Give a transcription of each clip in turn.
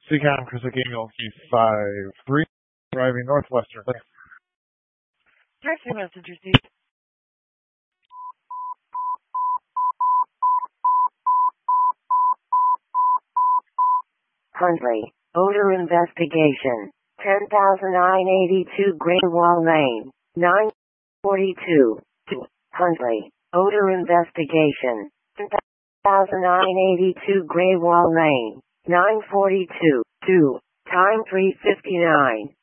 Seacom Chris Gaming Key 5-3, driving Northwestern. Taxi message received. Huntley, odor investigation, 10,982 Greenwall Lane, 942, 2. Huntley, odor investigation, 10,982 Greenwall Lane, 942, 2. Time 3:59.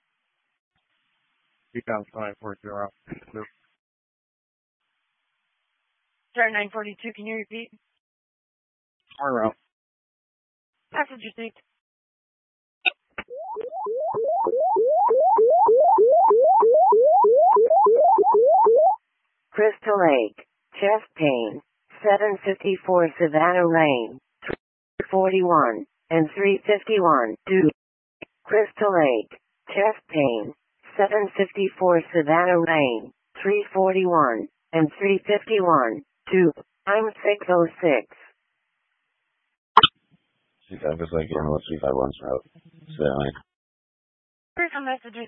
Seacom 540. Sorry, 942, can you repeat? More route. Message received. Crystal Lake, chest pain, 754 Savannah Lane, 341 and 351, 2. Crystal Lake, chest pain, 754 Savannah Lane, 341 and 351, 2. I'm 606. Seacom Chris Gaming 351's route. Savannah Lane. Here's some messages.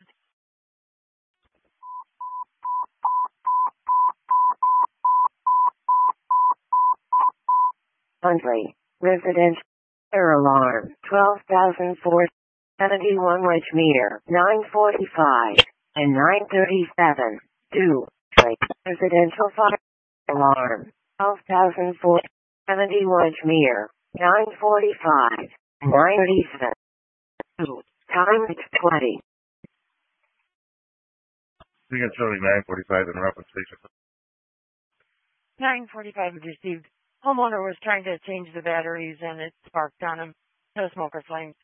Huntley, residential fire alarm, 12,471 Wedgemere, 945 and 937, 2. Residential fire alarm, 12,471 Wedgemere, 945 and 937, 2. Time 20. Seacom showing 945 in reference station. 945 is received. Homeowner was trying to change the batteries and it sparked on him. No smoker flames.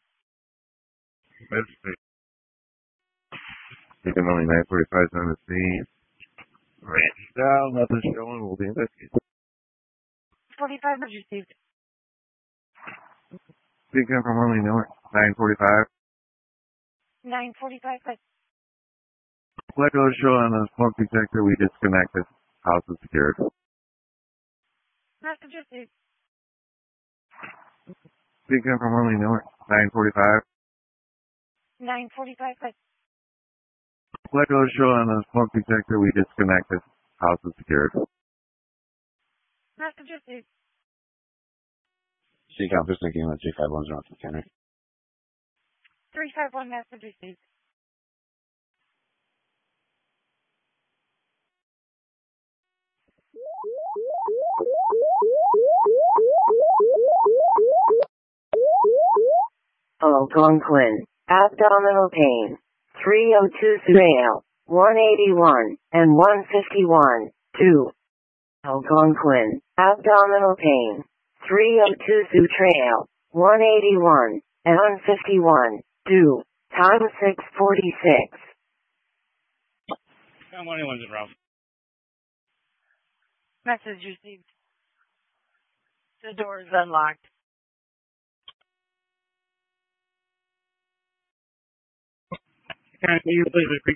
Seacom only 945 on the scene. Range down, nothing showing, will be investigated. 45 is received. Seacom from Orly North, 945. 945. Let go show on the smoke detector, we disconnected. House is secured. Message received. Seacom from Orly North, 945. 945. Let go show on the smoke detector, we disconnected. House is secured. Message received. Seacom Chris Gaming 351's route from Kenner. 351 message received. Algonquin, abdominal pain, 302 Trail, 181 and 151, 2. Algonquin, abdominal pain, 302 Trail, 181 and 151, 2. Time 6:46. Anyone's in route. Message received. The door is unlocked. Can you please repeat?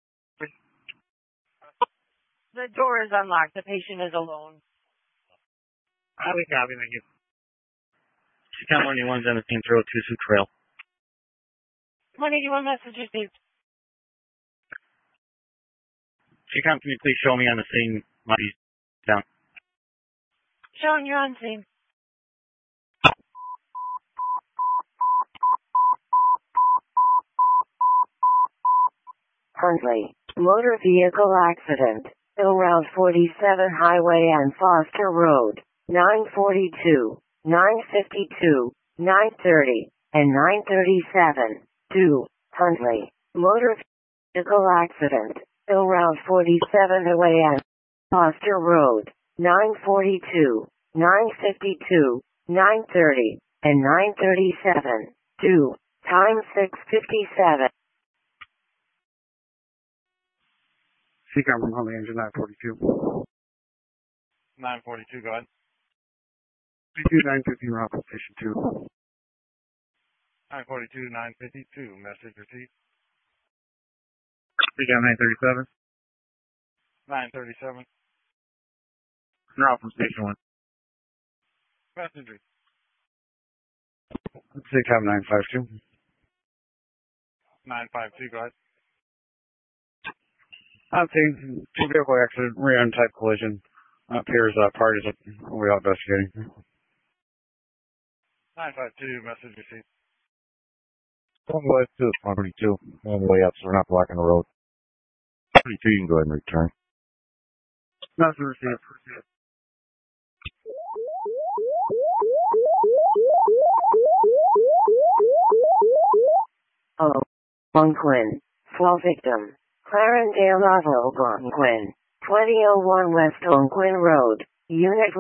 The door is unlocked. The patient is alone. Highly copy, thank you. Seacom 181's on the same 302 Trail. 181 message received. Seacom, can you please show me on the scene while he's down? Showing you're on scene. Huntley, motor vehicle accident, Hill Route 47 Highway and Foster Road, 942, 952, 930, and 937, 2. Huntley, motor vehicle accident, Hill Route 47 Highway and Foster Road, 942, 952, 930, and 937, 2. Time 6:57. Seacom from Orly Engine 942. 942, go ahead. 950 route from station 2. 942, 952, message received. Seacom 937. 937, Route from station 1. message received. CCAP 952. 952, go ahead. Two vehicle accident, rear-end type collision. Appears parties that we're investigating. 952, message received. On the way to 132. On the way up, so we're not blocking the road. 32, you can go ahead and return. Message received. Algonquin. Fall victim. Clarendale Algonquin. 2001 West Algonquin Road. Unit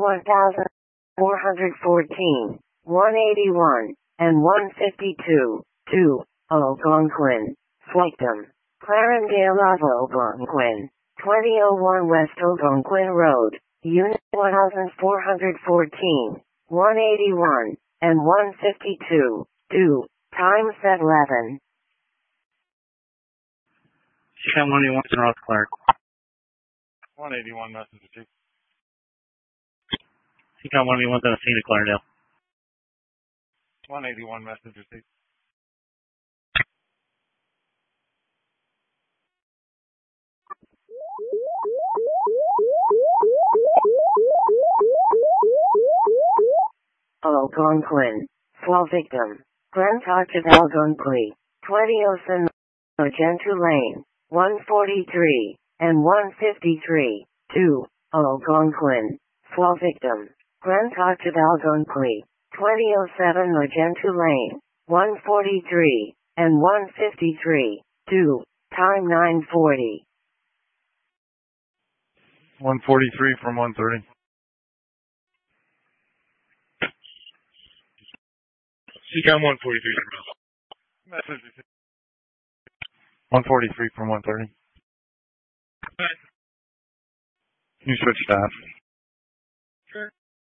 1414. 181 and 152. 2. Algonquin. Victim. Clarendale Algonquin. 2001 West Algonquin Road. Unit 1414. 181 and 152. 2. Times at 11. CCAP 181 in North Clark. 181, message received. CCAP 181 on the scene of Clarendale. 181, message received. Algonquin. Fall victim. Glen Touch of Algonquin. 2007 Magenta Lane. 143 and 153. 2. Algonquin. Fall victim. Glen Touch of Algonquin. 2007 Magenta Lane. 143 and 153. 2. Time 9:40. 143 from 130. CCAP 143. Message received. 143 from 130. You switch staff. Sure.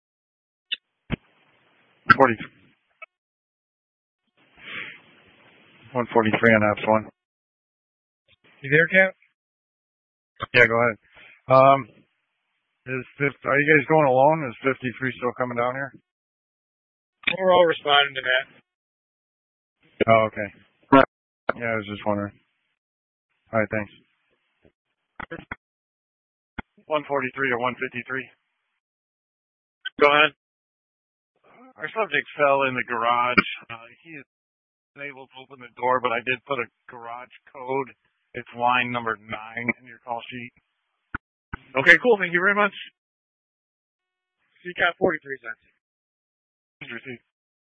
143 on apps 1. You there, Cap? Yeah, go ahead. Are you guys going alone? Is 53 still coming down here? We're all responding to that. Oh, okay. Yeah, I was just wondering. All right, thanks. 143 to 153. Go ahead. Our subject fell in the garage. He is unable to open the door, but I did put a garage code. It's line number 9 in your call sheet. Okay, cool. Thank you very much. CCAP 43 cents. Received.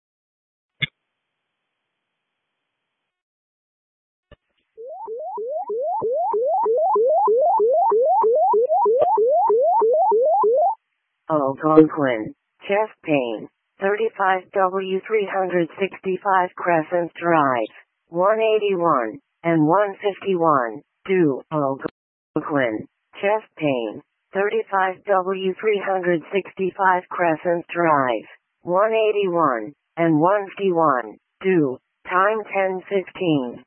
Algonquin. Chest pain. 35W365 Crescent Drive. 181 and 151. 2. Algonquin. Chest pain. 35W365 Crescent Drive. 181 and 151. 2. Time 10:15.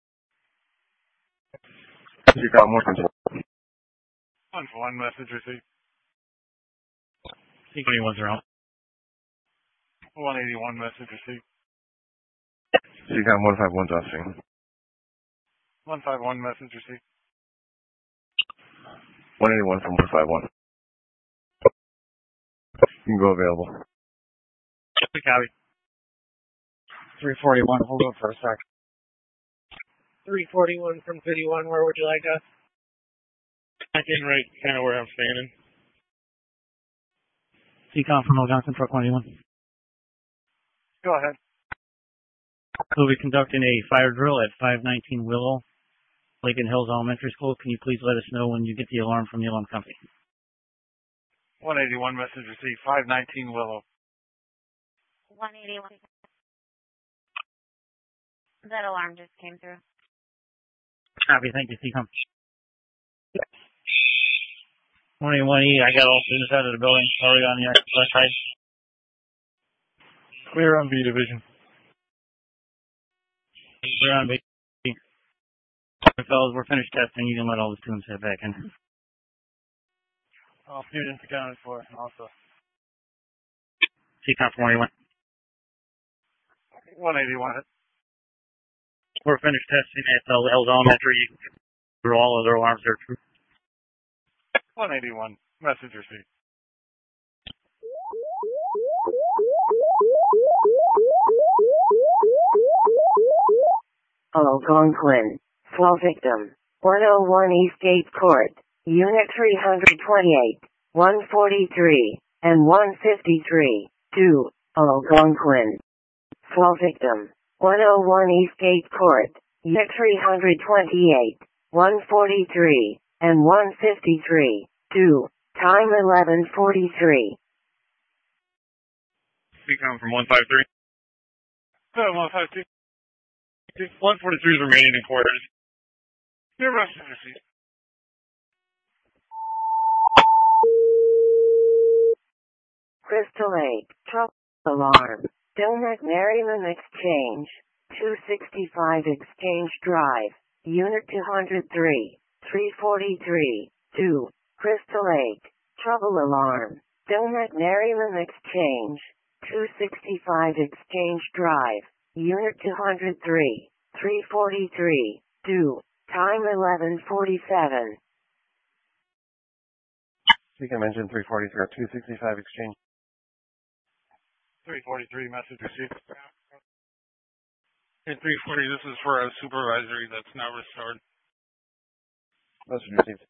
You got more control. 1 message received. C21's around. 181 message received. You got 151's off scene. 151 message received. 181 from 151. You can go available. Copy. 341, hold on for a sec. 341 from 51, where would you like us? I can right kind of where I'm standing. CCOM from Algonquin, truck 181. Go ahead. We'll be conducting a fire drill at 519 Willow, Lincoln Hills Elementary School. Can you please let us know when you get the alarm from the alarm company? 181 message received. 519 Willow. 181. That alarm just came through. Copy. Thank you, CCOM. 181E, I got all students out of the building. Already on the west side. Clear on B division. We're on B. Fellas, we're finished testing. You can let all the students head back in. All students accounted for also. CCOM 181. 181. We're finished testing at Hills Elementary. For all other alarms are true. 181. Message received. Algonquin. Fall victim. 101 Eastgate Court. Unit 328, 143, and 153. 2. Algonquin. Fall victim. 101 Eastgate Court. Unit 328, 143, and 153. 2. Time 11:43. Speaking from 153. 152. 143 is remaining in quarters. Your message received. Crystal Lake. Trouble alarm. Donut Merriman Exchange. 265 Exchange Drive. Unit 203. 343. 2. Crystal Lake. Trouble alarm. Donut Merriman Exchange. 265 Exchange Drive. Unit 203. 343. 2. Time 11:47. Speaking engine 343, 265 exchange. 343. Message received. Hey, 340. This is for a supervisory that's now restored. Message received.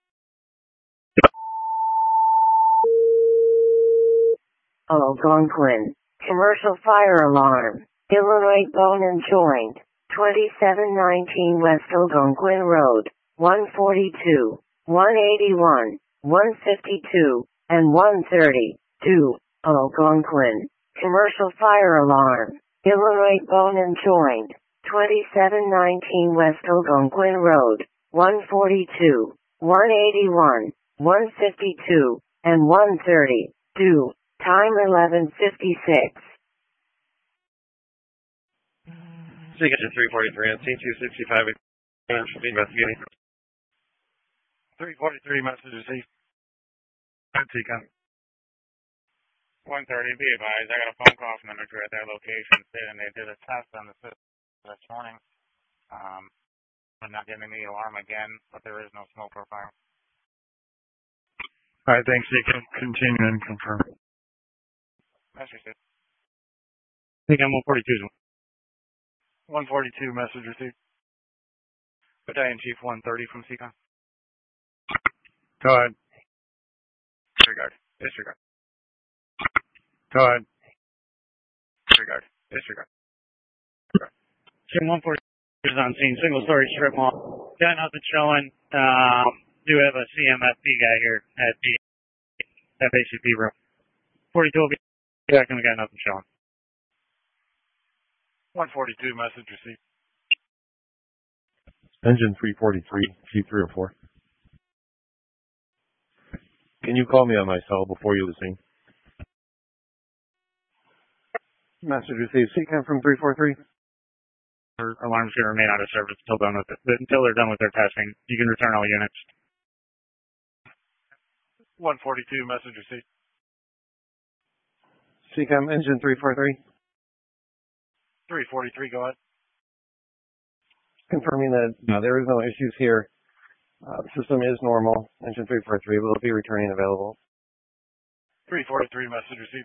Algonquin. Commercial fire alarm. Illinois Bone and Joint. 2719 West Algonquin Road. 142, 181, 152, and 130. 2. Algonquin. Commercial fire alarm. Illinois Bone and Joint. 2719 West Algonquin Road. 142, 181, 152, and 130. 2. Time 11:56. Speaking to 343 and C265 should be investigating. 343. Message received. Ticon. 130. Be advised. I got a phone call from the crew at their location stating they did a test on the system this morning. I'm not getting the alarm again, but there is no smoke or fire. All right, thanks. You can continue and confirm. Message received. I think I'm 142. 142. Message received. Battalion Chief 130 from Seacon. Go ahead. Disregard. Disregard. Go ahead. Disregard. Disregard. Jim 140 is on scene. Single story strip mall. Got nothing showing. Do have a CMFP guy here at the FACP room. 42 will be back and we got nothing showing. 142. Message received. Engine 343, G304. Can you call me on my cell before you leave? Message received. Seacon from 343. Our alarm's going to remain out of service until they're done with their testing. You can return all units. 142. Message received. Seacon engine 343. 343. Go ahead. Confirming that there is no issues here. The system is normal. Engine 343 will be returning available. 343. Message received.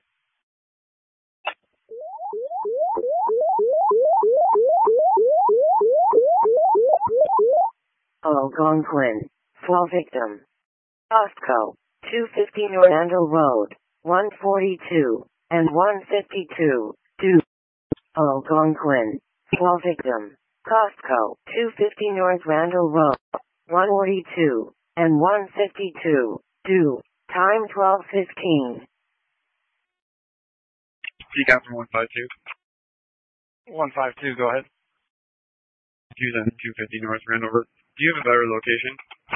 Algonquin. Fall victim. Costco. 250 North Randall Road. 142 and 152. 2. Algonquin. Fall victim. Costco. 250 North Randall Road. 142 and 152. 2. Time 12:15. Seacon from 152. 152. Go ahead. 250 North Randall Road. Do you have a better location?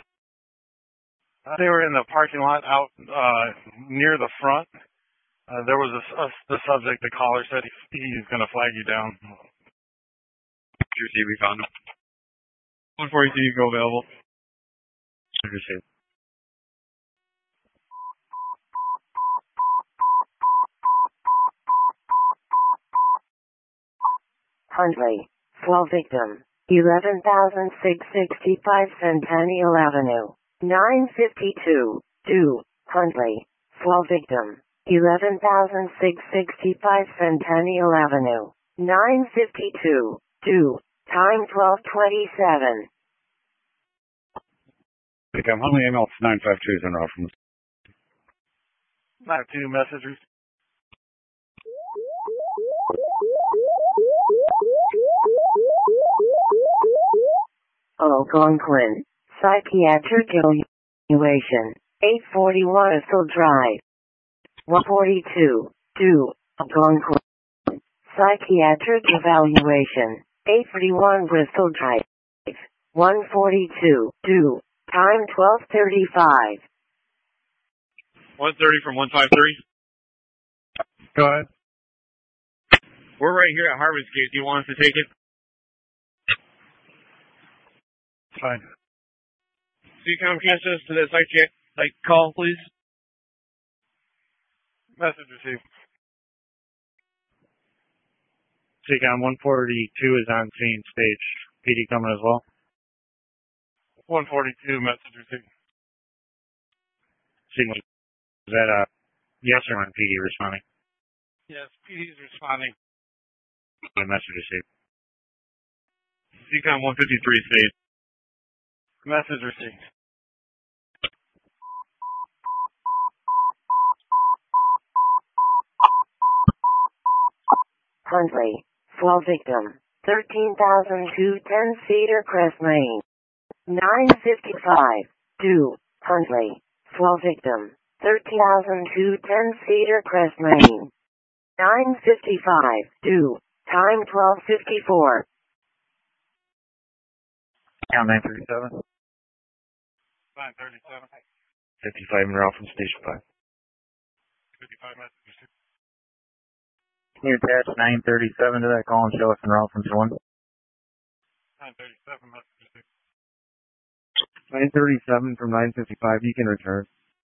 They were in the parking lot out near the front. There was the subject, the caller said he's going to flag you down. We found him. 142, you go available. Understood. Huntley. Fall victim. 11,665 Centennial Avenue. 952. 2. Huntley. Fall victim. 11,665 Centennial Avenue. 952. 2. Time 12:27. Become Huntley ML 952 is en route from 92 message received. Algonquin. Psychiatric evaluation. 841 Ethel Drive. 142. 2. Algonquin. Psychiatric evaluation. 841 Bristol Drive. 142. 2. Time 12:35. 130 from 153. Go ahead. We're right here at Harvest Gate. Do you want us to take it? Fine. CCOM transfer us to the psych call, please. Message received. CCOM 142 is on scene stage. PD coming as well. 142 message received. Signal. Is that a yes or no PD responding? Yes, PD's responding. The message received. CCOM 153 stage. Message received. Huntley. Fall victim. 13,210 Cedar Crest Lane. 955. 2. Huntley. Fall victim. 13,210 Cedar Crest Lane. 955. 2. Time 12:54. Count 937. 937. 55 en route from station 5. 55 message received. Can you attach 937 to that call and show us en route from 1? 937 message received. 937 from 955. You can return.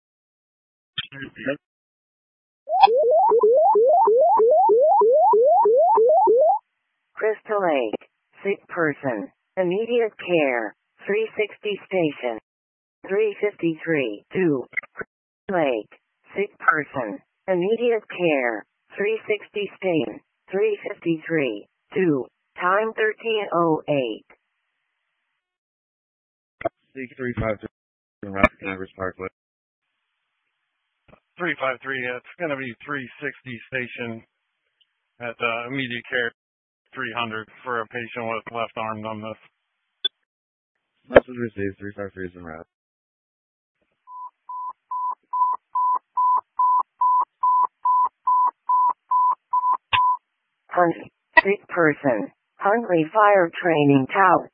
Crystal Lake. Sick person. Immediate care. 360 station. 353. 2. Crystal Lake. Sick person. Immediate care. 360 station. 353. 2. Time 13:08. Seek 353 en route to Congress Parkway. 353, it's going to be 360 station at immediate care 300 for a patient with left arm numbness. Message received. 353 is en route. Huntley. Sick person. Huntley Fire Training Tower.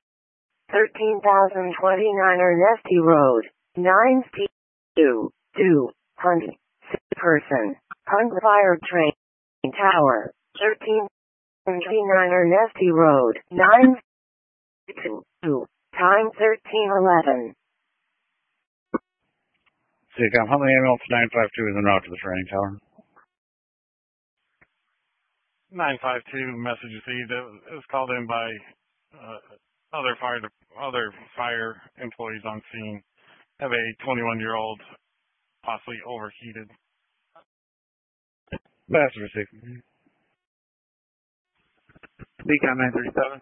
13,029 Ernesti Road. 952. 2. Huntley. Sick person. Huntley Fire Training Tower. 13,029 Ernesti Road. 952. Time 13:11. CCOM Huntley ML 952 is en route to the training tower. 952 message received. It was called in by other fire employees on scene. Have a 21-year-old possibly overheated. Message received. CCOM 937.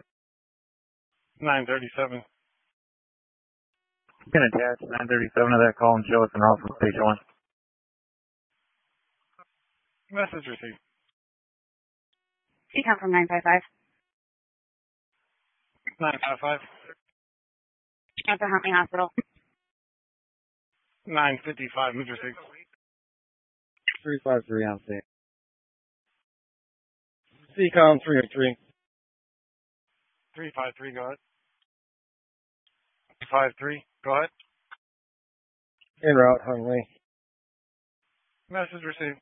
937. You can attach 937 to that call and show us en route from station 1. Message received. CCOM from 955. 955. At the Huntley Hospital. 955 message received. 353 on scene. CCOM 303. 353, go ahead. 353, go ahead. En route, Huntley. Message received.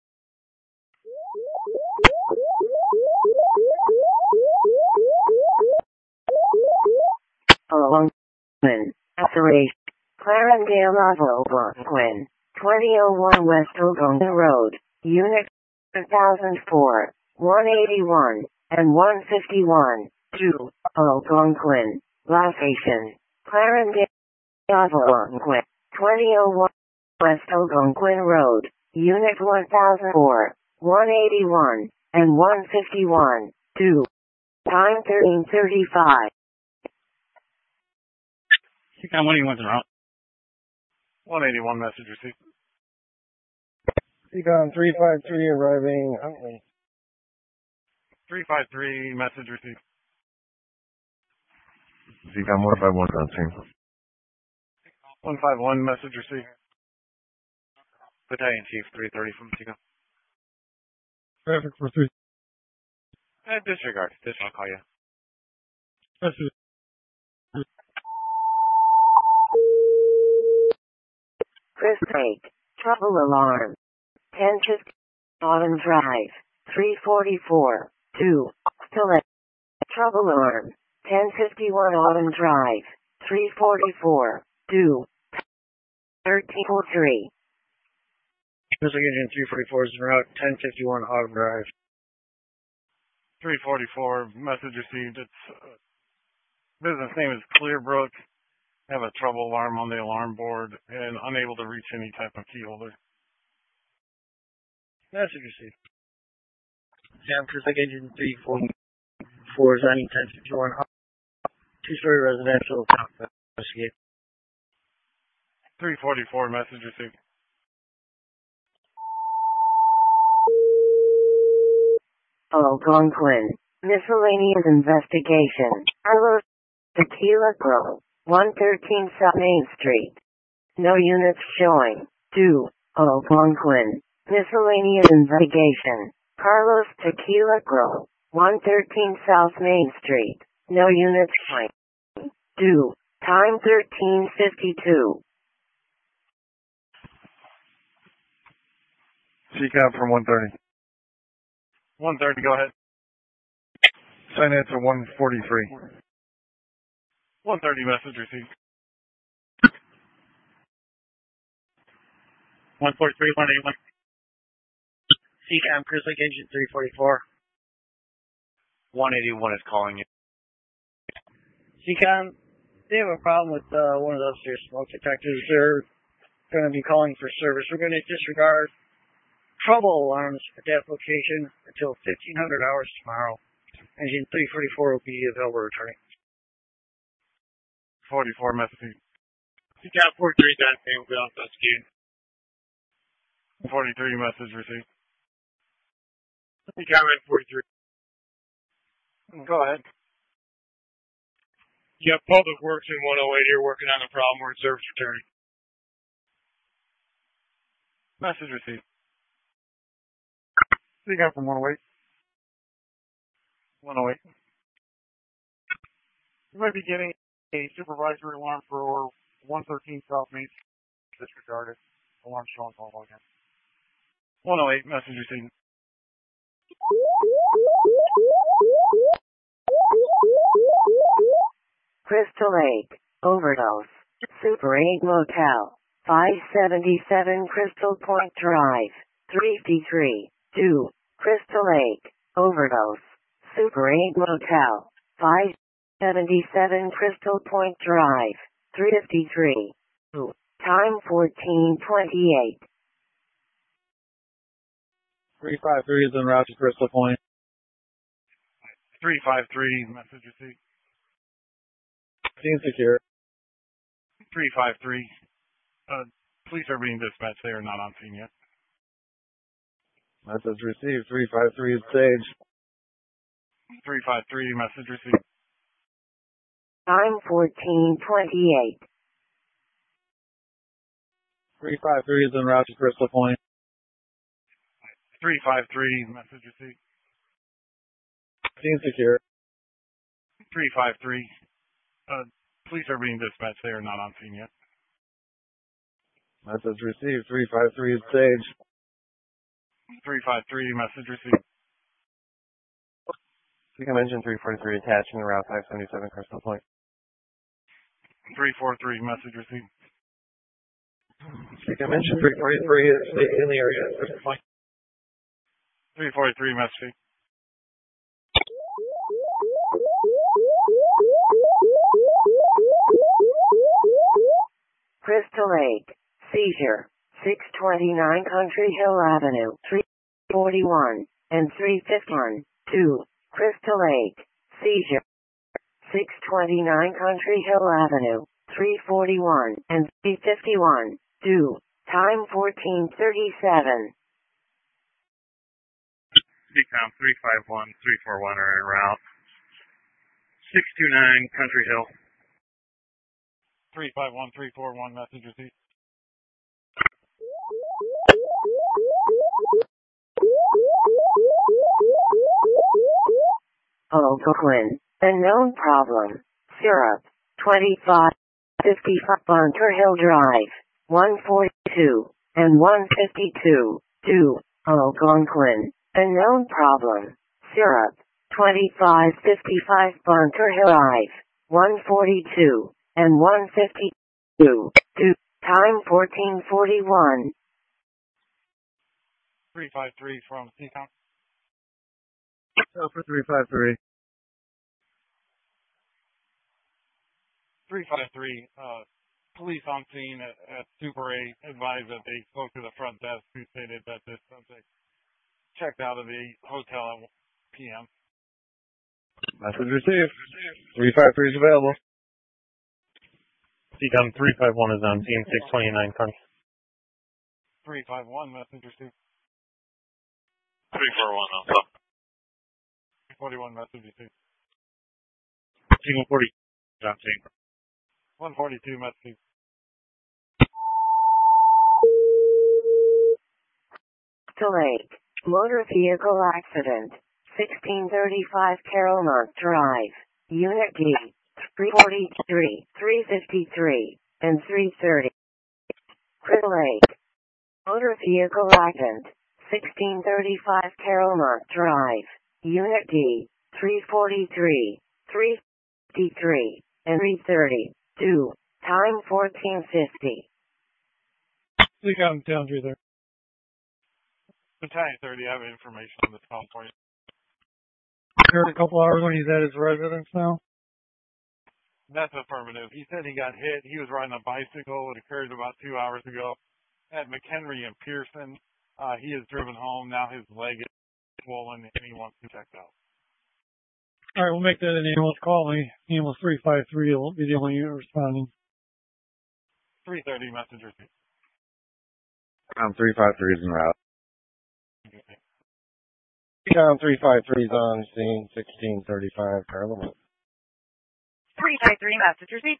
Algonquin. Operation. Clarendale Algonquin. 2001 West Algonquin Road. Unit 1004. 181. and 151 to Algonquin. Location, Clarendon, Algonquin, 2001 West Algonquin Road, Unit 1004, 181, and 151 to time 13:35. CCOM, what do you want to route? 181 message received. CCOM 353 arriving Huntley. 353 message received. CCOM 151 on scene. 151 message received. Battalion Chief 330 from CCOM. Traffic for 3. Disregard. I'll call you. Chris Lake, trouble alarm. 1050 Autumn Drive, 344, 2, Still trouble alarm. 1051 Autumn Drive, 344, 2, 1303. Missile Engine 344 is en route 1051 Autumn Drive. 344 message received. Its business name is Clearbrook. Have a trouble alarm on the alarm board and unable to reach any type of key holder. Message received. Sam Missile Engine 344 is on 1051 two-story residential. Investigate. 344 message received. Algonquin, miscellaneous investigation. Carlos Tequila Grove, 113 South Main Street. No units showing. 2, Algonquin, miscellaneous investigation. Carlos Tequila Grove, 113 South Main Street. No units showing. 2, time 13:52. CCOM from 130. 130, go ahead. Sign answer 143. 130 message received. 143, 181. CCOM Chris Lake Engine 344. 181 is calling you. CCOM, they have a problem with one of those upstairs smoke detectors. They're going to be calling for service. We're going to disregard trouble alarms at that location until 1500 hours tomorrow. Engine 344 will be available returning. 44 message. CCOM 43 done. We'll be on investigating. 43 message received. CCOM 43. Go ahead. Yeah, Public Works in 108 here working on the problem. We're in service returning. Message received. CCOM from 108. 108. You might be getting a supervisory alarm for 113 South Main Street. Disregarded. Alarm showing all again. 108 message received. Crystal Lake, overdose. Super 8 Motel, 577 Crystal Point Drive, 353, 2, Crystal Lake, overdose. Super 8 Motel, 577 Crystal Point Drive, 353, 2, time 14:28. 353 is en route to Crystal Point. 353 message received. Scene secure. 353. Police are being dispatched. They are not on scene yet. Message received. 353 is Sage. 353 message received. Time 14:28. 353 is en route to Crystal Point. 353 message received. Scene secure. 353. Police are being dispatched. They are not on scene yet. Message received. 353 is Sage. 353 message received. CCOM Engine 343 attaching Route 577 Crystal Point. 343 message received. CCOM Engine 343 is in the area. Crystal Point. 343 message received. Crystal Lake. Seizure. 629 Country Hill Avenue. 341 and 351. 2. Crystal Lake. Seizure. 629 Country Hill Avenue. 341 and 351. 2. Time 14:37. CCOM 351-341 are en route. 629 Country Hill. 351-341 message received. Oakland. Unknown problem. Syrup. 2555 Bunker Hill Drive. 142 and 152. 2. Oakland. Unknown problem. Syrup. 2555 Bunker Hill Drive. 142 and 152. 2. Time 14:41. 353 from CCOM. For 353. 353, police on scene at Super 8 advised that they spoke to the front desk who stated that this subject checked out of the hotel at 1 p.m. Message received. 353 is available. CCOM 351 is on scene 629 Country. 351 message received. 341 on top. 41 message received. Signal 40 is on scene. 142 message. Crystal Lake. Motor vehicle accident. 1635 Carolmont Drive. Unit D. 343, 353, and 330. Crystal Lake. Motor vehicle accident. 1635 Carolmont Drive. Unit D. 343, 353, and 330. 2. Time 14:50. CCOM down through there. Battalion 30, I have information on this call for you. Heard a couple hours when he's at his residence now. That's affirmative. He said he got hit. He was riding a bicycle. It occurred about 2 hours ago at McHenry and Pearson. He is driven home. Now his leg is swollen and he wants to check out. All right, we'll make that an ambulance call. Ambulance 353 will be the only unit responding. 330 message received. 353 is en route. CCOM 353 is on scene 1635 Carolmont. 353 message received.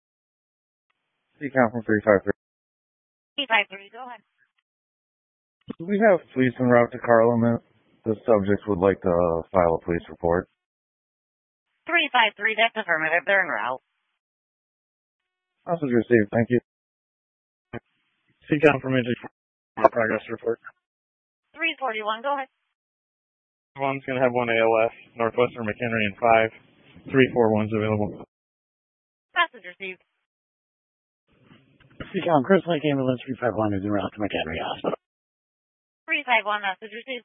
CCOM from 353. 353, go ahead. We have police en route to Carolmont. The subject would like to file a police report. 353, that's affirmative. They're en route. Message received. Thank you. CCOM from progress report. 341, go ahead. One's going to have one ALS, Northwestern McHenry and 5. 341's available. Message received. CCOM Crystal Lake Ambulance 351 is en route to McHenry Hospital. 351, message received.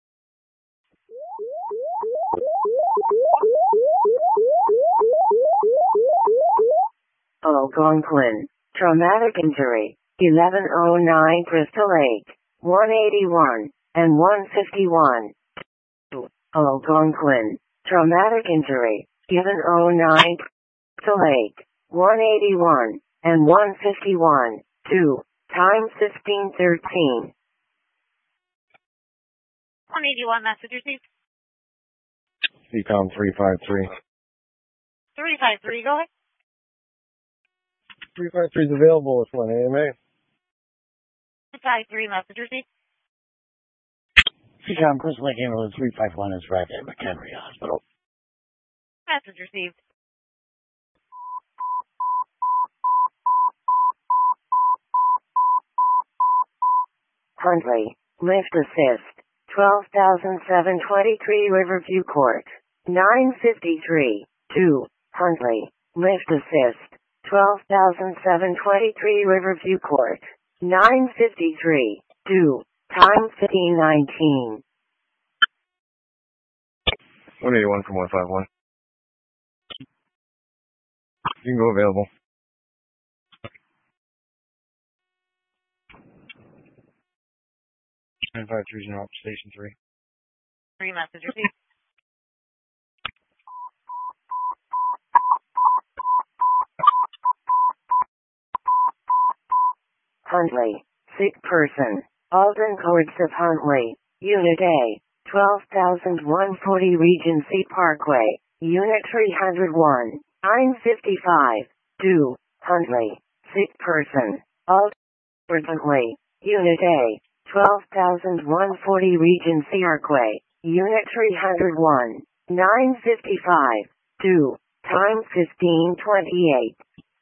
Algonquin. Traumatic injury. 1109 Crystal Lake. 181 and 151. Algonquin. Traumatic injury. 1109 Crystal Lake. 181 and 151. 2. Time 15:13. 181, message received. CCOM 353. 353, go ahead. 353 is available with 1 AMA. 353, message received. CCOM Crystal Lake Ambulance 351 is arrived at McHenry Hospital. Message received. Huntley. Lift assist. 12,723 Riverview Court. 953. 2. Huntley. Lift assist. 12,723 Riverview Court. 953. 2. Time 15:19. 181 from 151. You can go available. 953 is in route to Station 3. 3 message received. Huntley, sick person. Alden Courts of Huntley, Unit A, 12,140 Regency Parkway, Unit 301, 955, do, Huntley, sick person. Alden Huntley, Unit A, 12,140 Regency Parkway, Unit 301, 955, do, time 15:28.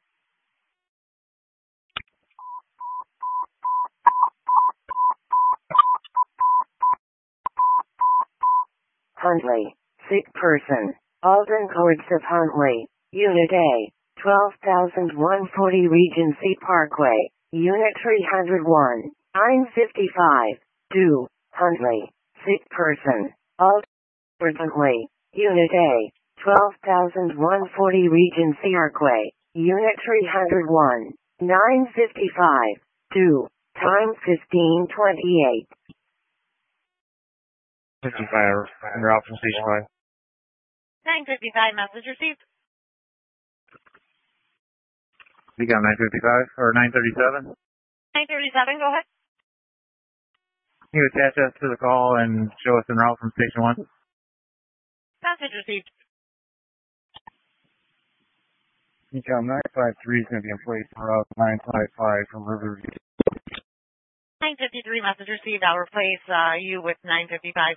Huntley, sick person. Alden Courts of Huntley, Unit A, 12,140 Regency Parkway, Unit 301, 955, do, Huntley, sick person. Alden Huntley, Unit A, 12,140 Regency Parkway, Unit 301, 955, do, time 15:28. 55 en route from Station 5. 955 message received. You got 955 or 937? 937, go ahead. Can you attach us to the call and show us en route from Station 1? Message received. Ecom 953 is going to be in place on Route 955 from Riverview. 953 message received. I'll replace you with 955.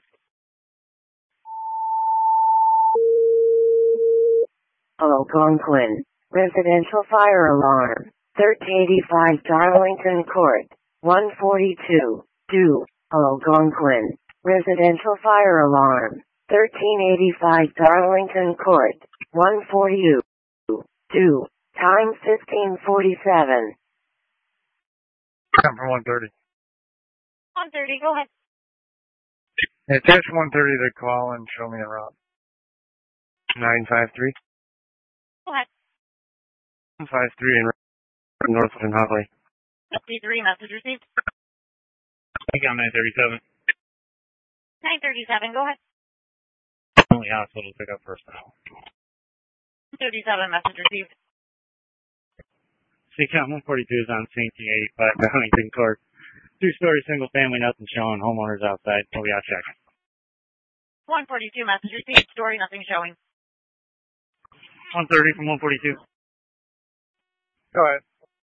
Algonquin, residential fire alarm, 1385 Darlington Court, 142, do, Algonquin, residential fire alarm, 1385 Darlington Court, 142, do, time 15:47. Come from 130. 130, go ahead. Attach 130 to call and show me en route. 953? Go ahead. 153 in Northwood and Huntley. 53 message received. I got 937. 937, go ahead. Only hospital to pick up personnel. 37 message received. CCOM 142 is on St. 85 Darlington Court. 2-story single family, nothing showing. Homeowners outside. Oh, yeah, check. 142 message received. Story, nothing showing. 130 from 142. Go ahead.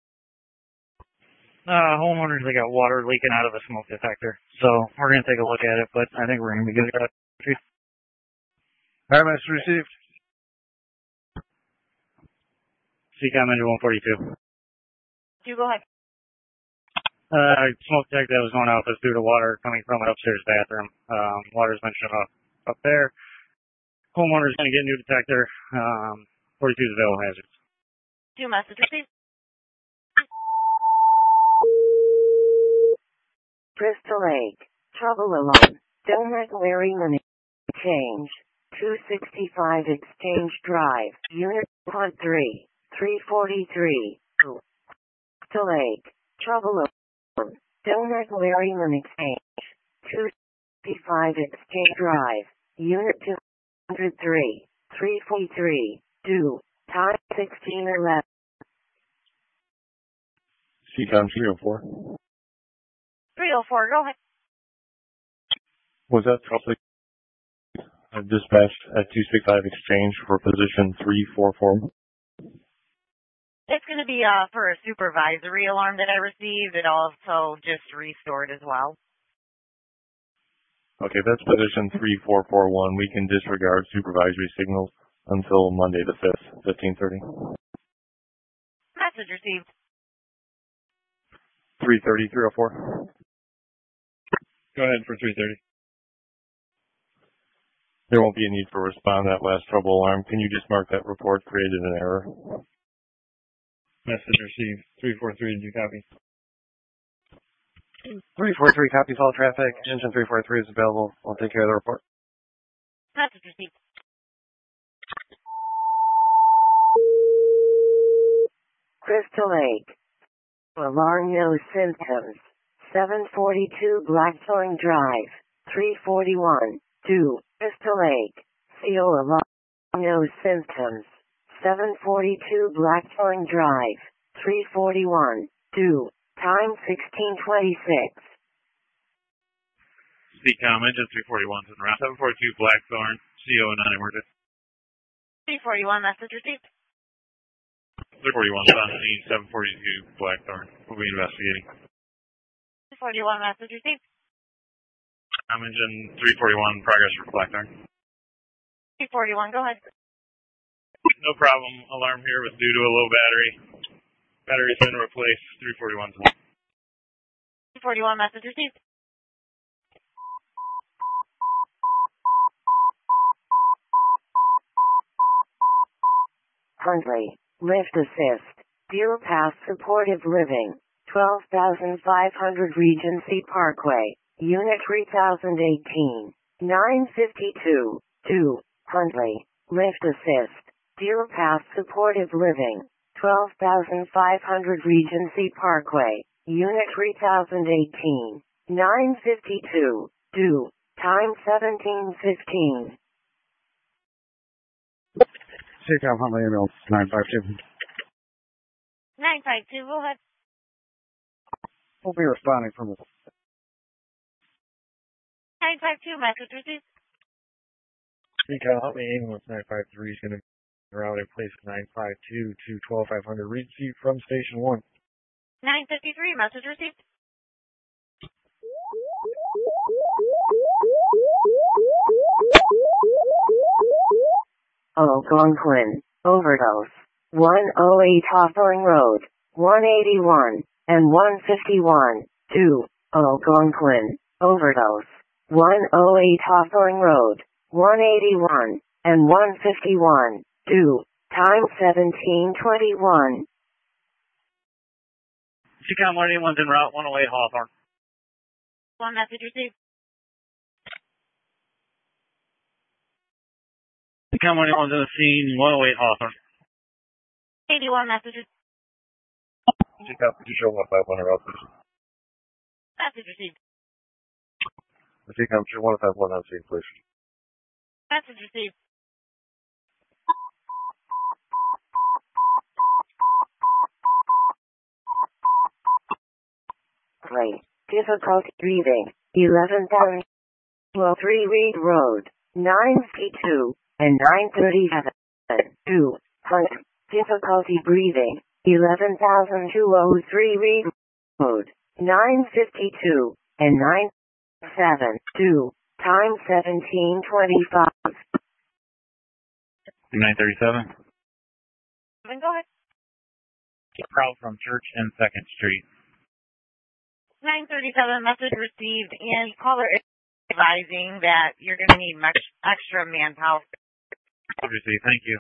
Homeowners, they got water leaking out of a smoke detector. So we're going to take a look at it, but I think we're going to be good. All right, message received. CCOM into 142. You go ahead. Smoke detector that was going off was due to water coming from an upstairs bathroom. Water's been shut off up there. Homeowner's going to get a new detector. 42 is available hazards. 2 message received. Crystal Lake, trouble alarm, Donut wearing an exchange, 265 Exchange Drive, Unit 13, 343, Crystal Lake, trouble alarm, Donut wearing an exchange, 265 Exchange Drive, Unit 203, 343, do, time 16:11. CCOM 304. 304, go ahead. Was that dispatched at 265 Exchange for position 344? It's going to be for a supervisory alarm that I received. It also just restored as well. Okay, that's position 3441. We can disregard supervisory signals until Monday the 5th, 15:30. Message received. 330, 304. Go ahead for 330. There won't be a need for a respond to that last trouble alarm. Can you just mark that report created an error? Message received. 343, did you copy? 343 copies all traffic. Engine 343 is available. We'll take care of the report. Message received. Crystal Lake, alarm no symptoms, 742 Blackthorn Drive, 341, 2, Crystal Lake, Ceola, no symptoms. 742 Blackthorn Drive, 341, 2, time 1626. CCOM engine 341's in route 742 Blackthorn, CO non-emergent. 341 message received. 341's on scene, 742 Blackthorn. We'll be investigating. 341 message received. Engine 341, progress for Blackthorn. 341, go ahead. No problem. Alarm here was due to a low battery. Battery's been replaced. 341's on. 341 message received. Huntley, lift assist, Deer Pass Supportive Living, 12,500 Regency Parkway, Unit 3018, 952, 2, Huntley, lift assist, Deer Pass Supportive Living, 12,500 Regency Parkway, Unit 3018, 952, 2, time 1715. CCOM Huntley email 952. 952, go ahead. We'll be responding from the 952 message received. CCOM Huntley ambulance 953 is going to route in place 952 to 12500 Regency from station 1. 953 message received. Algonquin, overdose, 108 Hawthorne Road, 181, and 151, 2, Algonquin, overdose, 108 Hawthorne Road, 181, and 151, 2, time 1721. CCOM 181's en route, 108 Hawthorne. One message received. CCOM 181's in the scene, 108 Hawthorne. 81 messages. CCOM, could you show 151 route, please? Message received. CCOM, show 151 on scene, please. Message received. Great. Difficulty breathing. 11,003 Reed Road. 952 and 937. 2. Hunt. Difficulty breathing. 11,203 Reed Road. 952 and 972. Time 1725. 937. Go ahead. Crowd from Church and 2nd Street. 937 message received, and caller is advising that you're going to need extra manpower. Obviously, thank you.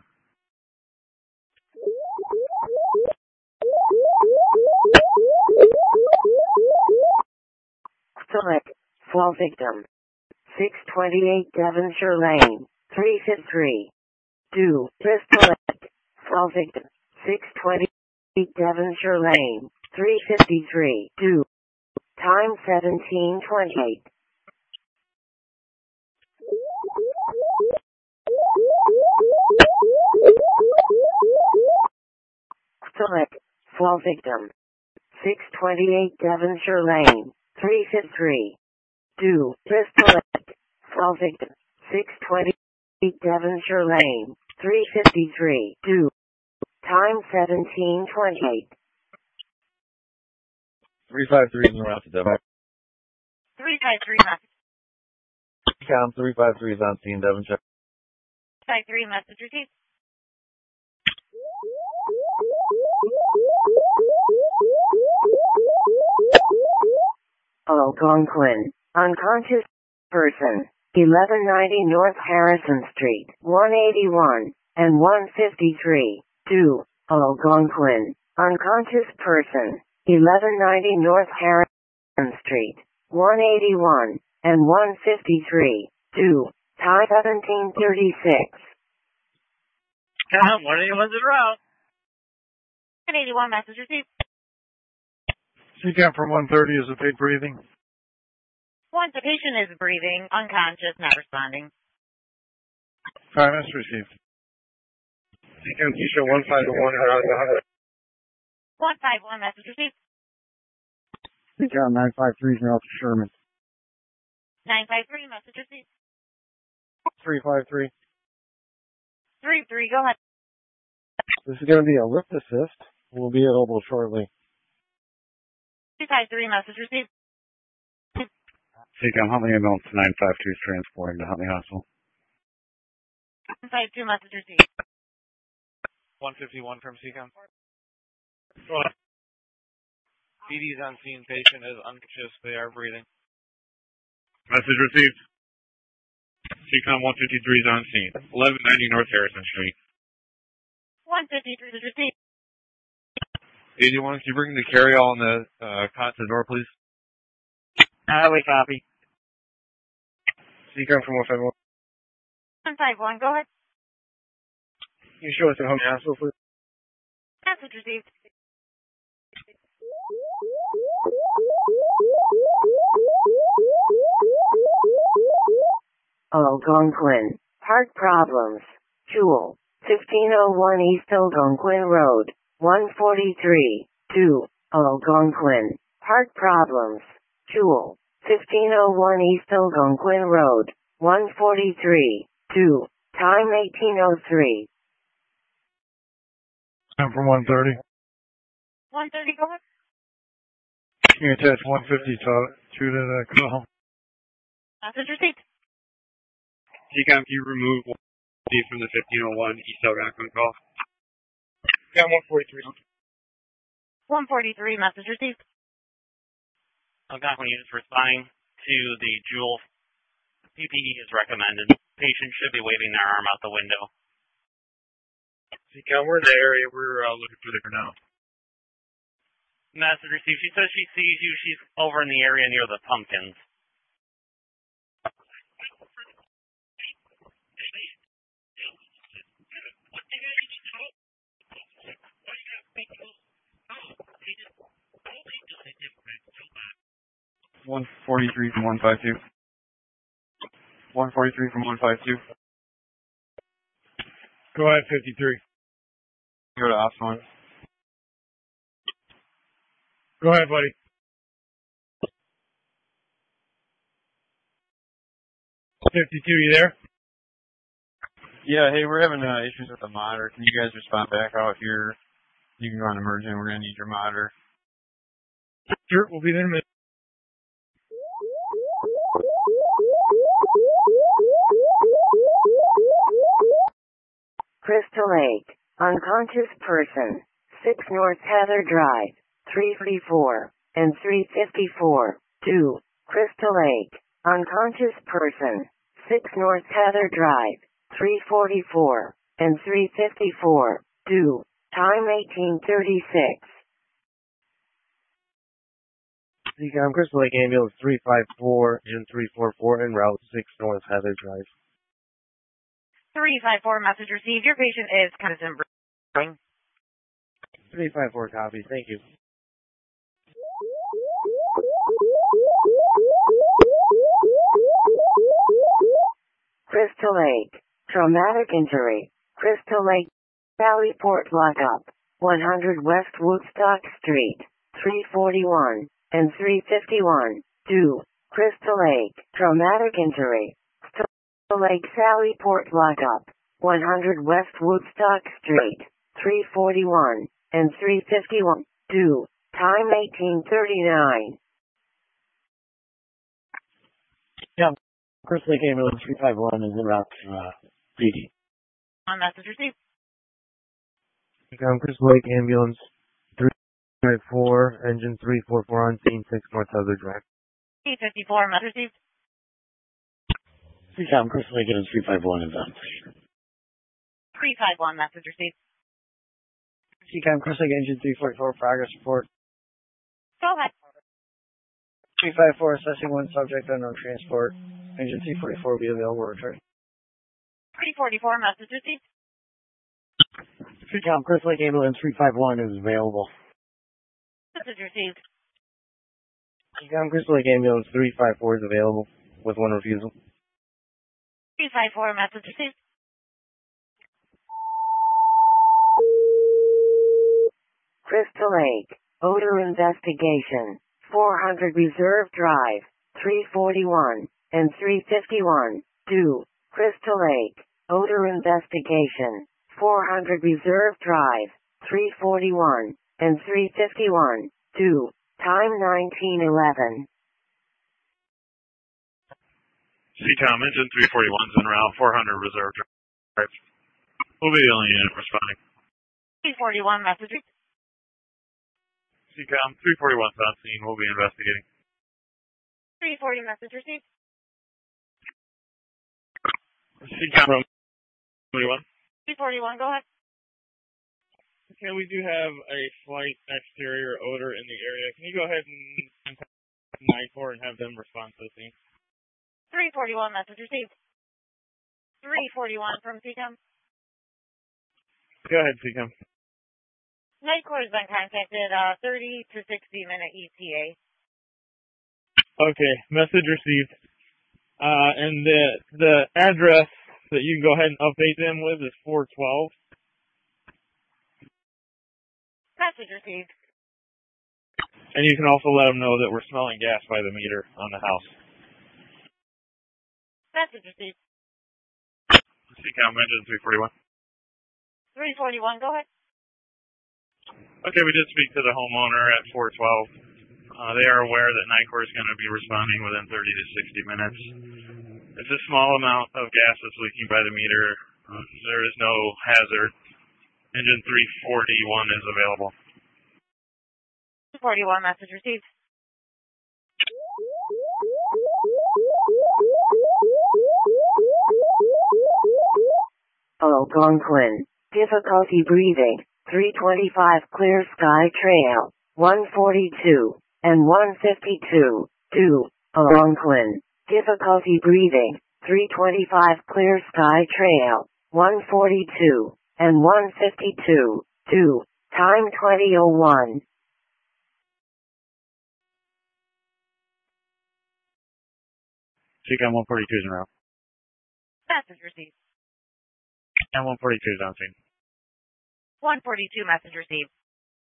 Select. Fall victim. 628 Devonshire Lane. 353. 2. Select. Fall victim. 628 Devonshire Lane. 353. 2. Time 1728. Select. Fall victim. 628 Devonshire Lane. 353. 2. Select. Fall victim. 628 Devonshire Lane. 353. 2. Time 1728. 353 is en route to Devon. 353 message. CCOM 353 is on scene, Devonshire. 53 message received. Algonquin. Unconscious person. 1190 North Harrison Street. 181 and 153. 2. Algonquin. Unconscious person. 1190 North Harrison Street. 181 and 153. 2. Time 1736. CCOM 181's en route. 181 message received. CCAM from 130 is the pig breathing. One, the patient is breathing, unconscious, not responding. Alright, message received. CCAM Keisha 151. 151, message received. CCAM 953 is now to Sherman. 953, message received. 353. 33, go ahead. This is going to be a lift assist. We'll be available shortly. 253, message received. CCAM Huntley ambulance 952 is transporting to Huntley Hospital. 152, message received. 151 from CCAM. BD's on scene. Patient is unconscious. They are breathing. Message received. CCOM 153 is on scene. 1190 North Harrison Street. 153 is received. 81, can you bring the carry-all and the cot to the door, please? We copy. CCAM from 151. 151, go ahead. Can you show us at home hospital, please? Message received. Algonquin. Heart problems. Jewel. 1501 East Algonquin Road. 143. 2. Algonquin. Heart problems. Jewel. 1501 East Algonquin Road. 143. 2. Time 1803. I'm from 130. 130, go ahead. Can you attach 150 to the call? Message received. CCOM, can you remove D from the 1501 East Algonquin call? CCAM 143. 143, message received. Algonquin units responding to the Jewel. PPE is recommended. Patient should be waving their arm out the window. CCOM, we're in the area. We're looking for the now. Message received. She says she sees you. She's over in the area near the pumpkins. One 43 from 152. 143 from 152. Go ahead, 53. Go to ops one. Go ahead, buddy. 52, you there? Yeah, hey, we're having issues with the monitor. Can you guys respond back out here? You can go on emergent. We're going to need your monitor. Sure, we'll be there in a minute. Crystal Lake. Unconscious person. 6 North Heather Drive. 344 and 354. 2. Crystal Lake. Unconscious person. 6 North Heather Drive. 344 and 354. 2. Time 1836. CCAM Crystal Lake Ambulance 354 and 344 en route 6 North Heather Drive. 354, message received. Your patient is conscious and breathing. 354 copy. Thank you. Crystal Lake. Traumatic injury. Crystal Lake. Valley Port Lockup. 100 West Woodstock Street. 341 and 351. 2. Crystal Lake. Traumatic injury. Crystal Lake Sally Port Lockup. 100 West Woodstock Street. 341 and 351. 2. Time 1839. Yeah. Crystal Lake Ambulance 351 is en route to PD. On message received. CCAM Crystal Lake Ambulance 354, engine 344 on scene 6 North Heather Drive. 354, message received. CCAM Crystal Lake Ambulance 351 is on. 351, message received. CCAM Crystal Lake engine 344 progress report. Go ahead. 354 assessing one subject unknown transport. Engine 344 will be available return. 344, message received. CCAM Crystal Lake Ambulance 351 is available. Message received. Seacom Crystal Lake Ambulance 354 is available with one refusal. 354, message received. Crystal Lake, odor investigation, 400 Reserve Drive, 341 and 351, 2, Crystal Lake, odor investigation, 400 Reserve Drive, 341 and 351, 2, time 1911. CCOM, engine 341's en route, 400 Reserve Drive. We'll be the only unit responding. 341, message received. CCOM, 341's on scene. We'll be investigating. 340, message received. CCOM, 341. 341, go ahead. Okay, we do have a slight exterior odor in the area. Can you go ahead and contact 94 and have them respond to the scene? 341, message received. 341 from CCOM. Go ahead, CCOM. Night Corps has been contacted, 30 to 60 minute ETA. Okay, message received. And the address that you can go ahead and update them with is 412. Message received. And you can also let them know that we're smelling gas by the meter on the house. Message received. CCOM, engine 341. 341, go ahead. Okay, we did speak to the homeowner at 412. They are aware that NICOR is going to be responding within 30 to 60 minutes. It's a small amount of gas that's leaking by the meter. There is no hazard. Engine 341 is available. 341, message received. Algonquin, difficulty breathing, 325 Clear Sky Trail, 142 and 152, 2, Algonquin, difficulty breathing, 325 Clear Sky Trail, 142 and 152, 2, time 2001. CCOM 142 is en route. Message received. And 142 is on scene. 142, message received.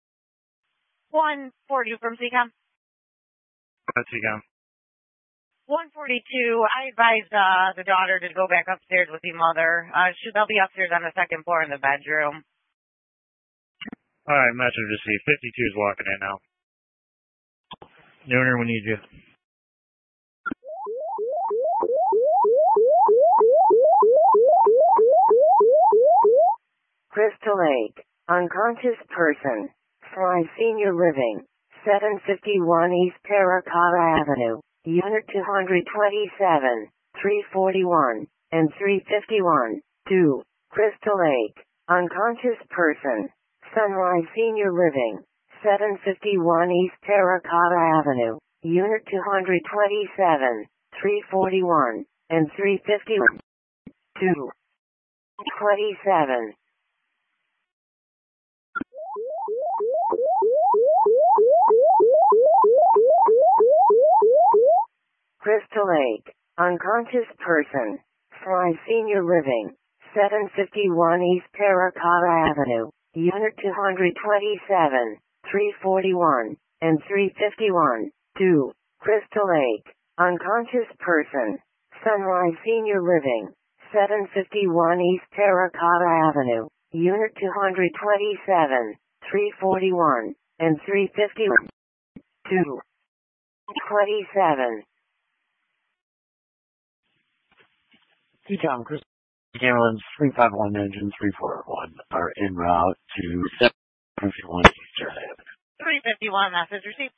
140 from CCOM. That's CCOM. 142, I advised the daughter to go back upstairs with the mother. They'll be upstairs on the second floor in the bedroom. Alright, message received. 52 is walking in now. Nooner, we need you. Crystal Lake, unconscious person, Fry Senior Living, 751 East Terracotta Avenue, Unit 227, 341, and 351, 2, Crystal Lake, unconscious person, Sunrise Senior Living, 751 East Terracotta Avenue, Unit 227, 341, and 351, 2, 27. Crystal Lake, unconscious person, Fry Senior Living, 751 East Terracotta Avenue, Unit 227, 341, and 351, 2, Crystal Lake, unconscious person, Sunrise Senior Living, 751 East Terracotta Avenue, Unit 227, 341, and 351, 2, 27. CCOM, Crystal Ambulance 351 engine 341 are en route to 751 Eastern Avenue. 351, message received.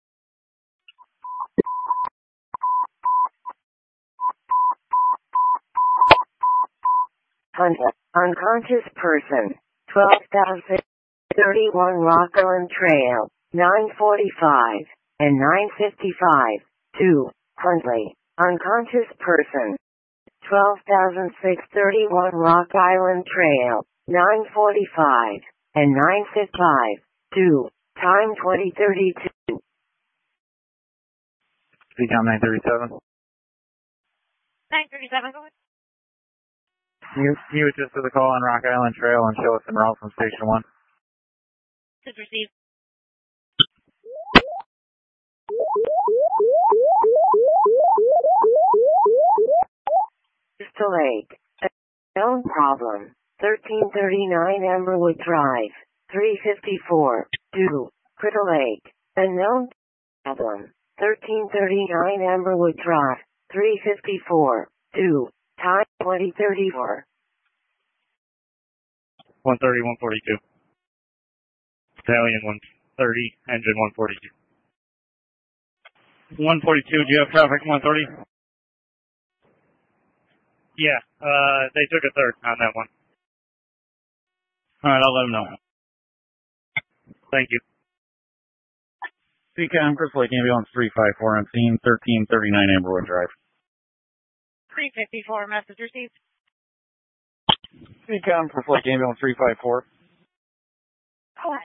Unconscious person, 12,031 Rock Island Trail, 945 and 955, 2, Huntley, unconscious person, 12,631 Rock Island Trail, 945 and 955, 2, time 2032. CCOM 937. 937, go ahead. You adjusted the call on Rock Island Trail and show us en route from Station 1. Just received. Crystal Lake. Known problem. 1339 Amberwood Drive. 354. 2. Crystal Lake. Unknown problem. 1339 Amberwood Drive. 354. 2. Time 2034. 130, 142. Stallion 130, engine 142. 142, do you have traffic 130? Yeah, they took a third on that one. Alright, I'll let them know. Thank you. CCOM Crystal Lake Ambulance 354 on scene 1339 Amberwood Drive. 354, message received. CCOM Crystal Lake Ambulance 354. Go ahead.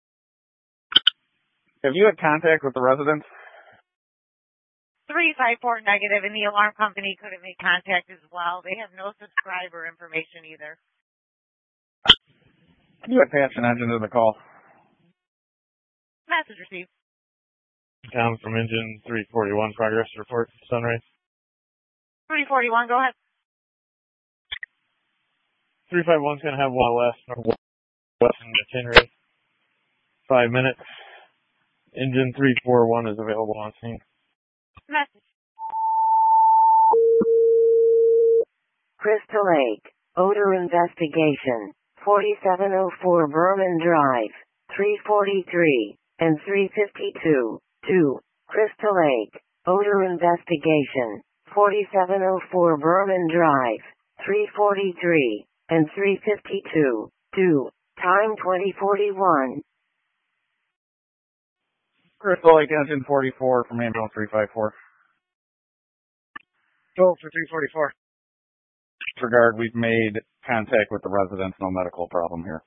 Have you had contact with the residents? 354 negative, and the alarm company couldn't make contact as well. They have no subscriber information either. Can you attach an engine to the call? Message received. Tom from engine 341, progress report, Sunrise. 341, go ahead. 351's going to have one less northwestern itinerary. 5 minutes. Engine 341 is available on scene. Message. Crystal Lake. Odor investigation. 4704 Berman Drive. 343 and 352. 2. Crystal Lake. Odor investigation. 4704 Berman Drive. 343 and 352. 2. Time 2041. Crystal Lake Engine 44 from Ambulance 354. 12 for 344. Disregard, we've made contact with the residents. No medical problem here.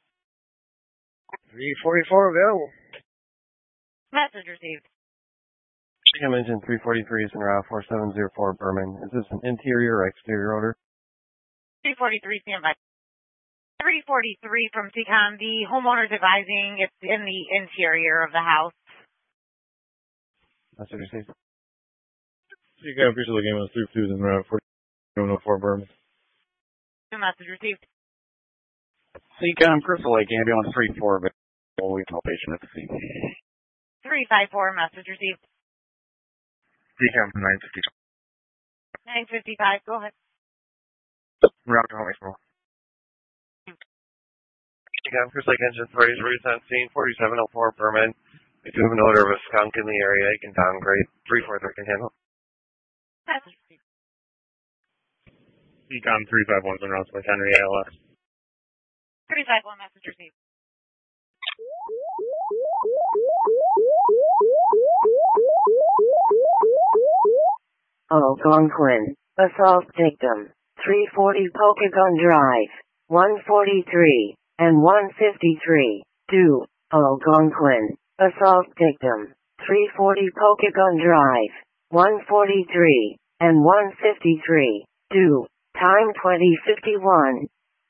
344 available. Message received. CCOM engine 343 is en route 4704 Berman. Is this an interior or exterior odor? 343, stand by. 343 from CCOM. The homeowner's advising it's in the interior of the house. Message received. CCOM Crystal Lake Ambulance 352 is en route 4704 Berman. Message received. CCOM Crystal Lake Ambulance 34 available. We have no patient at the scene. 354, message received. CCOM 950. 955, go ahead. Route to Homeysville. CCOM Crystal Lake engine 40 is route on scene 4704 Berman. If you have an odor of a skunk in the area, you can downgrade. 343 can handle. Message received. CCOM 351 is en route to McHenry ALS. 351, message received. Algonquin. Assault victim. 340 Pokagon Drive. 143 and 153. 2. Algonquin. Assault victim. 340 Pokagon Drive. 143 and 153. 2. Time 2051.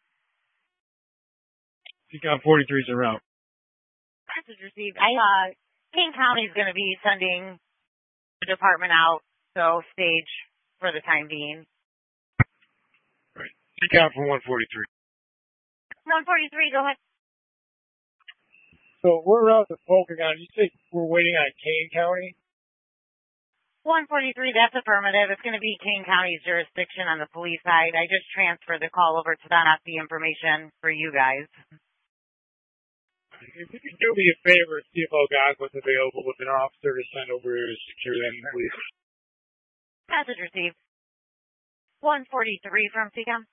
CCOM 43 is en route. Message received. King County is going to be sending the department out, so stage for the time being. Right. CCOM from 143. 143, go ahead. So we're out to Pokagon. You say we're waiting on Kane County? 143, that's affirmative. It's going to be Kane County's jurisdiction on the police side. I just transferred the call over to them, the information for you guys. If you could do me a favor, see if Algonquin's available with an officer to send over to secure them, please. Message received. 143 from CCOM.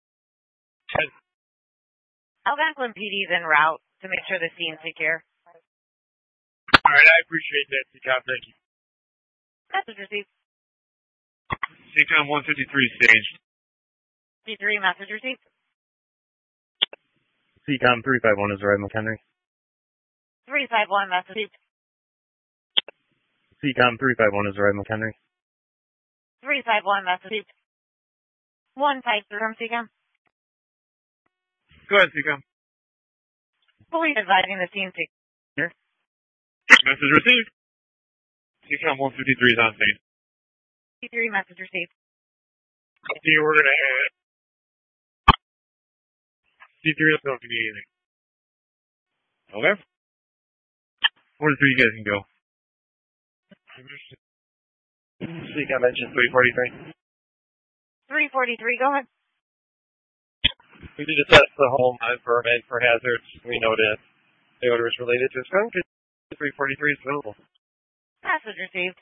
Algonquin PD is en route to make sure the scene's secure. All right, I appreciate that, CCOM. Thank you. Message received. CCOM 153 staged. C3, message received. CCOM 351 is arriving, McHenry. 351, message received. CCOM 351 is arrived, McHenry. 351 message. 153 from CCOM. Go ahead, CCOM. Police advising the scene. Here. Message received. CCOM 153 is on scene. 53 message received. See, we're gonna add. C3, let's know if you need anything. Okay. 43, you guys can go. CCOM engine 343. 343, go ahead. We did assess the home on permit for hazards. We noted the odor is related to a skunk. 343 is available. Message received.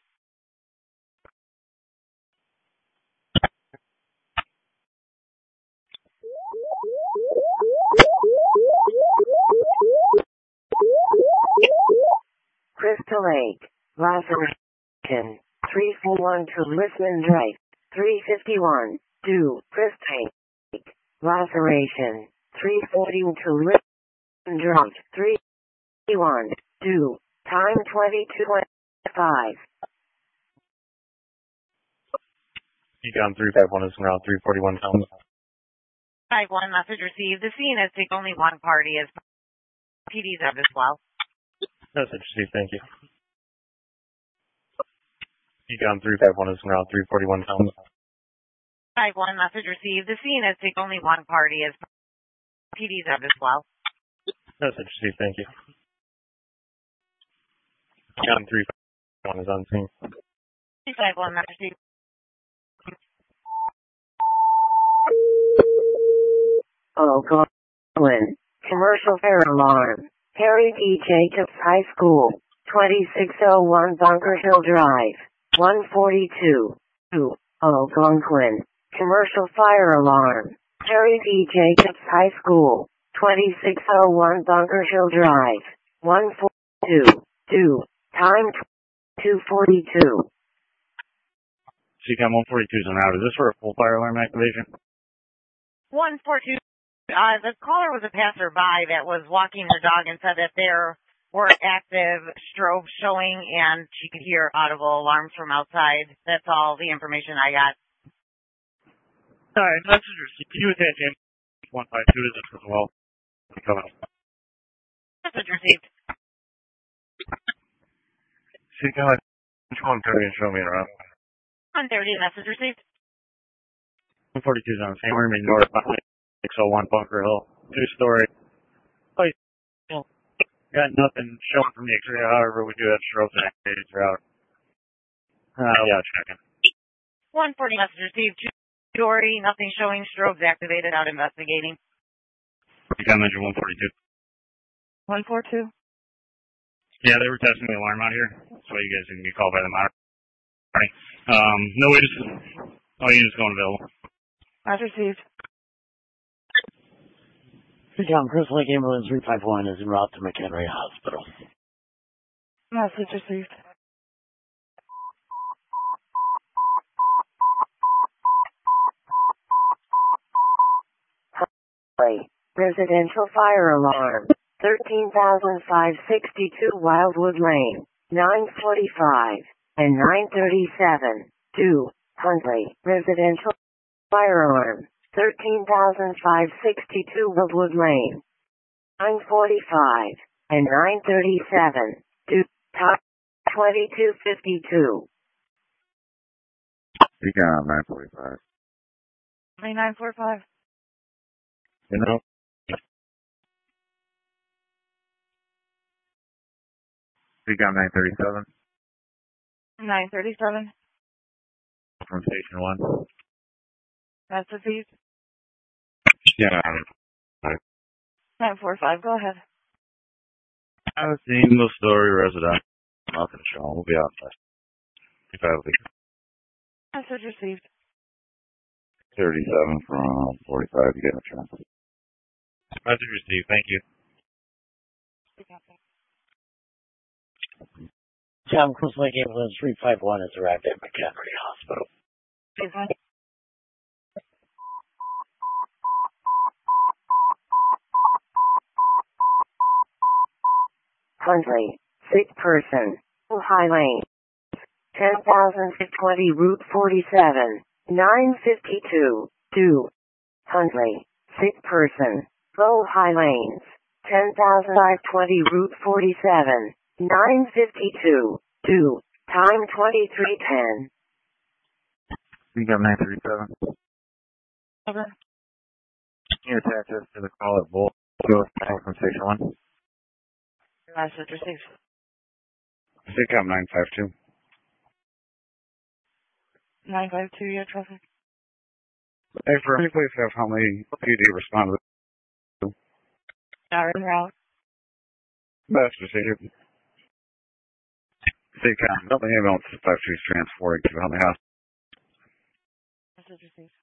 Crystal Lake, Laceration, 341 to Lisman Drive, 351, to Crystal Lake, Laceration, 341 to Lisman Drive, 351, to time 22:25. CCOM 351 is en route 341 pounds. 51 message received. The scene has taken only one party as PDs have as well. Message received, thank you. CCOM 351 is en route 341 pounds. 51 message received. The scene has taken only one party as PDs have as well. Message received, thank you. CCOM 351 is on scene. 351 message received. Oakland, commercial fire alarm. Harry D. Jacobs High School, 2601 Bunker Hill Drive, 142, 2, Oakland, commercial fire alarm. Harry D. Jacobs High School, 2601 Bunker Hill Drive, 142, 2, time 242. CCOM 142 is en route. Is this for a full fire alarm activation? 142. The caller was a passerby that was walking her dog and said that there were active strobes showing and she could hear audible alarms from outside. That's all the information I got. All right, message received. You attach M152 to this as well. Coming up. Message received. CCOM 130 and show me around. 130 message received. 142 is on the same. We're going to be north behind 601 Bunker Hill. 2-story. Place. Got nothing showing from the X-ray. However, we do have strobes activated throughout. Yeah, checking. 140 message received. 2-story. Nothing showing. Strobes activated. Out investigating. CCOM engine 142. 142. Yeah, they were testing the alarm out here. That's why you guys didn't get called by the monitor. No wages. All units going available. As received. CCOM Crystal Lake Ambulance 351 is en route to McHenry Hospital. Message received. Residential fire alarm. 13,562 Wildwood Lane, 945 and 937. 2, Huntley. Residential fire alarm. 13,562 Wildwood Lane, 945 and 937. 2, top 2252. CCOM 945. 945. You know? CCOM 937. 937. From Station 1. That's received. Yeah. 945. Go ahead. I've seen the story resident. Nothing showing. We'll be out in 55 weeks. Message received. 37 from 45. You get a chance. Message received. Thank you. CCOM Crystal Lake Ambulance 351 has arrived at McHenry Hospital. Huntley, 6 person, High Lane, 10,020 Route 47, 952, 2. Huntley, sick person, low high lanes, 10,520 Route 47, 952, 2. Time 23:10. You got 937. Over. You attach us to the call at Bull. Go from station 1. Last sister 6. Sitcom 952. 952, yeah, traffic. Hey, for any place have Huntley PD responded to? Not en route. That's procedure. Sitcom, Huntley ambulance 5 streets transporting to Huntley Hospital. Last sister 6.